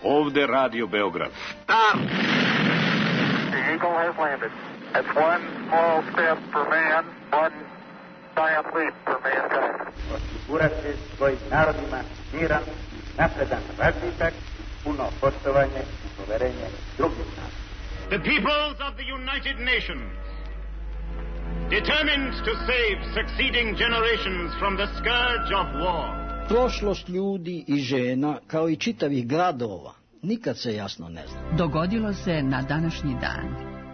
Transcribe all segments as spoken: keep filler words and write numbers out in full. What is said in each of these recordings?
Ovde Radio Beograd. Start! The Eagle has landed. That's one small step for man, one giant leap for mankind. Osigurati svojim narodima miran, napredan razvitak, puno poštovanje i poverenje drugih naroda. The peoples of the United Nations, determined to save succeeding generations from the scourge of war. Prošlost ljudi i žena, kao i čitavih gradova, nikad se jasno ne zna. Dogodilo se na današnji dan.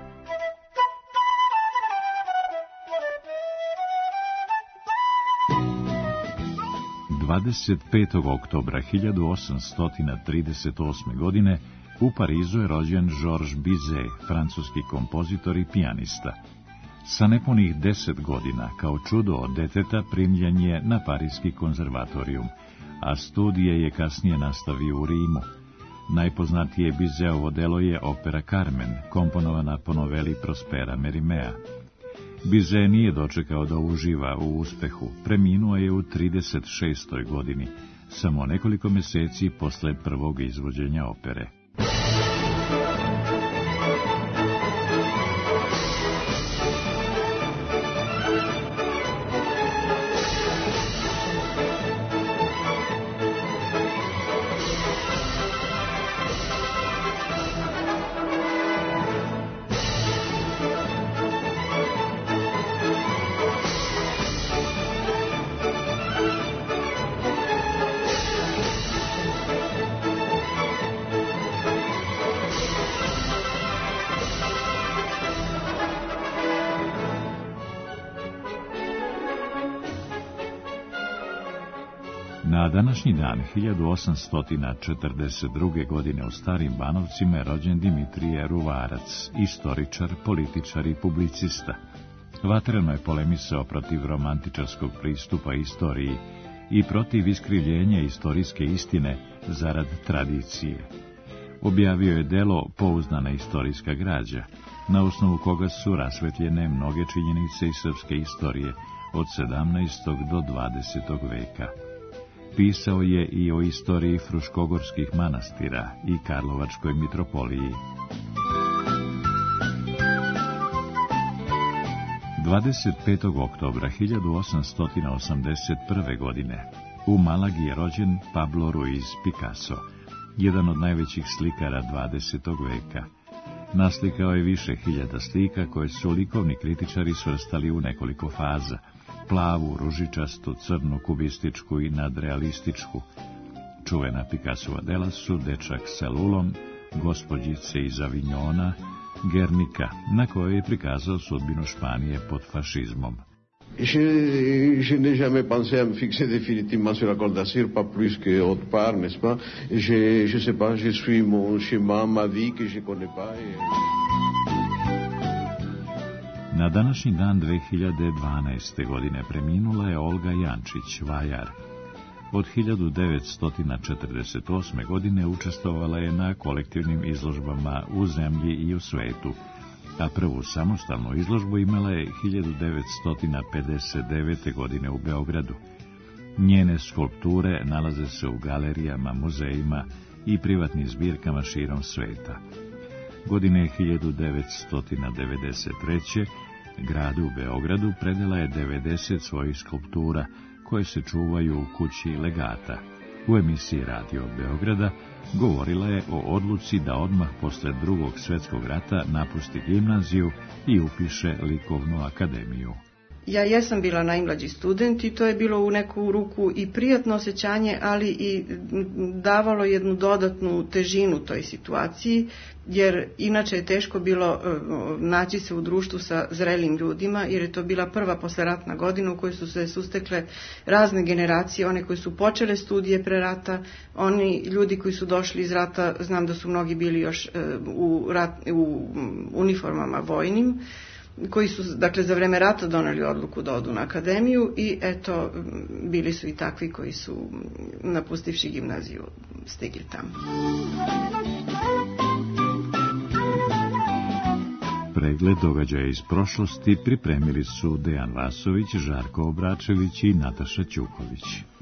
dvadeset petog oktobra hiljadu osamsto trideset osme. godine u Parizu je rođen Georges Bizet, francuski kompozitor i pijanista. Sa nepunih deset godina, kao čudo od deteta, primljen je na Parijski konzervatorijum, a studije je kasnije nastavio u Rimu. Najpoznatije Bizeovo delo je opera Carmen, komponovana po noveli Prospera Merimea. Bizet nije dočekao da uživa u uspehu, preminuo je u trideset šestoj. godini, samo nekoliko mjeseci posle prvog izvođenja opere. Na današnji dan, hiljadu osamsto četrdeset druge. godine u Starim Banovcima je rođen Dimitrije Ruvarac, istoričar, političar i publicista. Vatreno je polemisao protiv romantičarskog pristupa istoriji i protiv iskrivljenja istorijske istine zarad tradicije. Objavio je delo Pouzdana istorijska građa, na osnovu koga su rasvetljene mnoge činjenice iz srpske istorije od sedamnaestog do dvadesetog. veka. Pisao je i o istoriji fruškogorskih manastira i Karlovačkoj mitropoliji. dvadeset petog oktobra hiljadu osamsto osamdeset prve. godine u Malagi je rođen Pablo Ruiz Picasso, jedan od najvećih slikara dvadesetog. veka. Naslikao je više hiljada slika koje su likovni kritičari svrstali u nekoliko faza: plavu, ružičastu, crnu, kubističku i nadrealističku. Čuvena Picassova dela su Dečak sa lulom, Gospođice iz Avignona, Guernica, na kojoj je prikazao sudbinu Španije pod fašizmom. Je, je n'ai jamais pensé à me fixer définitivement sur la Côte d'Azur, pas plus que autre part, n'est-ce pas? Je, je sais pas, je suis mon chemin, ma vie que je connais pas. Et... Na današnji dan dve hiljade dvanaeste. godine preminula je Olga Jančić, vajar. Od hiljadu devetsto četrdeset osme. godine učestvovala je na kolektivnim izložbama u zemlji i u svetu, a prvu samostalnu izložbu imala je hiljadu devetsto pedeset devete. godine u Beogradu. Njene skulpture nalaze se u galerijama, muzejima i privatnim zbirkama širom sveta. Godine hiljadu devetsto devedeset treće. gradu Beogradu predala je devedeset svojih skulptura koje se čuvaju u kući legata. U emisiji Radio Beograda govorila je o odluci da odmah posle drugog svjetskog rata napusti gimnaziju i upiše likovnu akademiju. Ja jesam bila najmlađi student i to je bilo u neku ruku i prijatno osjećanje, ali i davalo jednu dodatnu težinu toj situaciji, jer inače je teško bilo naći se u društvu sa zrelim ljudima, jer je to bila prva posleratna godina u kojoj su se sustekle razne generacije, one koji su počele studije pre rata, oni ljudi koji su došli iz rata, znam da su mnogi bili još u, rat, u uniformama vojnim, koji su, dakle, za vreme rata doneli odluku da odu na akademiju i eto, bili su i takvi koji su, napustivši gimnaziju, stigli tamo. Pregled događaja iz prošlosti pripremili su Dejan Vasović, Žarko Obračević i Nataša Ćuković.